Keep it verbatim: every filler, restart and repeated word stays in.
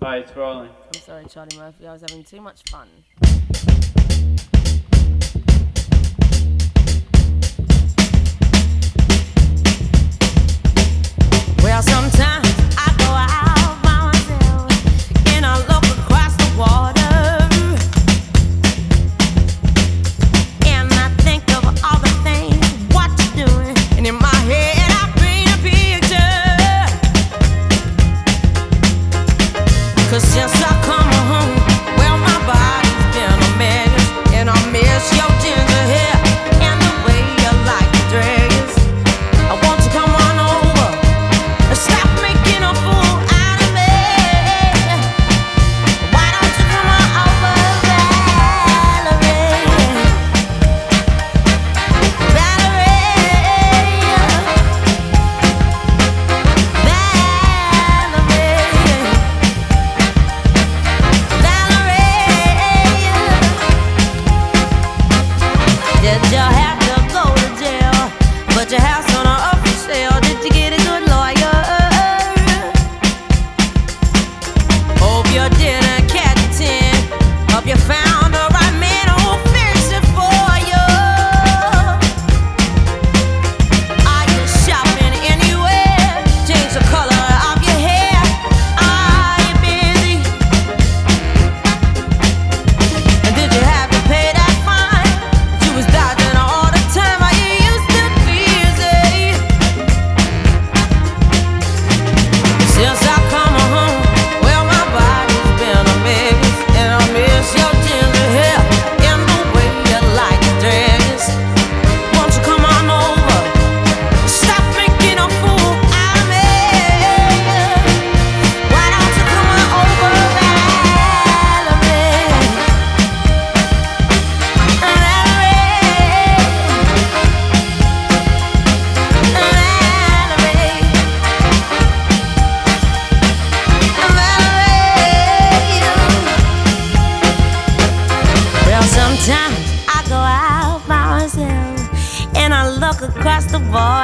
Hi, it's rolling. I'm sorry, Charlie Murphy. I was having too much fun. Well, sometimes I go out by myself and I look across the water and I think of all the things what you're doing, and in my head I paint a picture. 'Cause since I come home, well, my body's been a mess, and I miss your ginger hair and the way you like to dress. I want you to come on over and stop making a fool out of me. Why don't you come on over, Valerie? Valerie, Valerie, did you have to go to jail? But your house on a up for sale. Did you get a good lawyer? Hope you didn't catch a tin. Hope you found the right man who'll fix it for you. Are you shopping anywhere? Change the color of your hair. Are you busy? And did you have to pay that fine? You was dodging all the time. Are you used to busy? Since I come home, well, my body's been a mess, and I miss your ginger hair and the way you like to dress. Won't you come on over? Stop making a fool out of me. Why don't you come on over, Valerie? Well, sometimes I go out by myself and I look across the water.